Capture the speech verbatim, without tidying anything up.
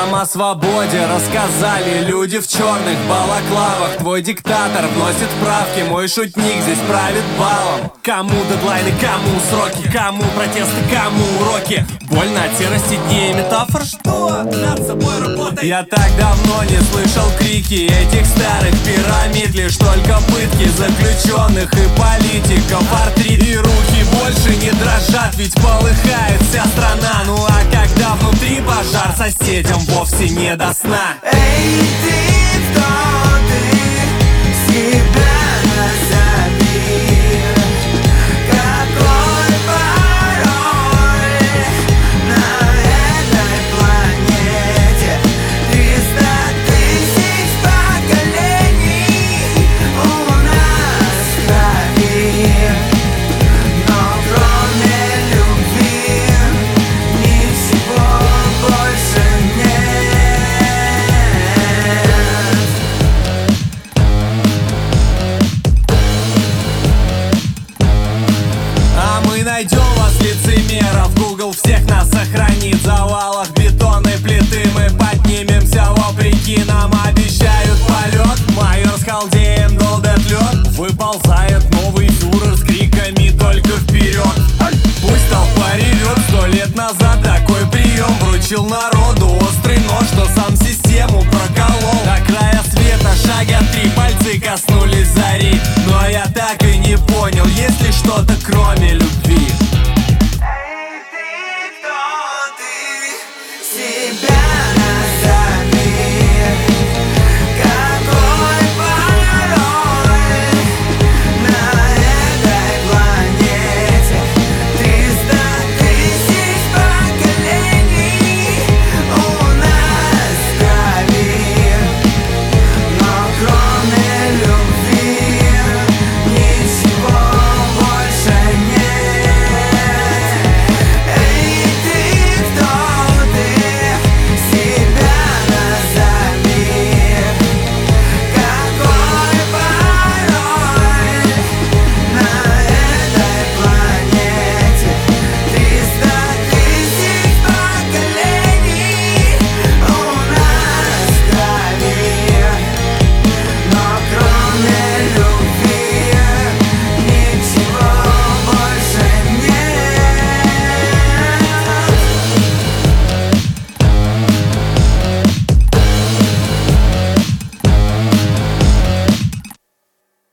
Нам о свободе рассказали люди в черных балаклавах. Твой диктатор вносит правки, мой шутник здесь правит балом. Кому дедлайны, кому сроки, кому протесты, кому уроки. Больно от серости дней метафор, что над собой работать. Я так давно не слышал крики этих старых пирамид. Лишь только пытки заключенных и политиков, артрит. И руки больше не дрожат, ведь полыхает вся страна. Ну а когда внутри пожар, соседям вовсе не до сна. Эй, ты!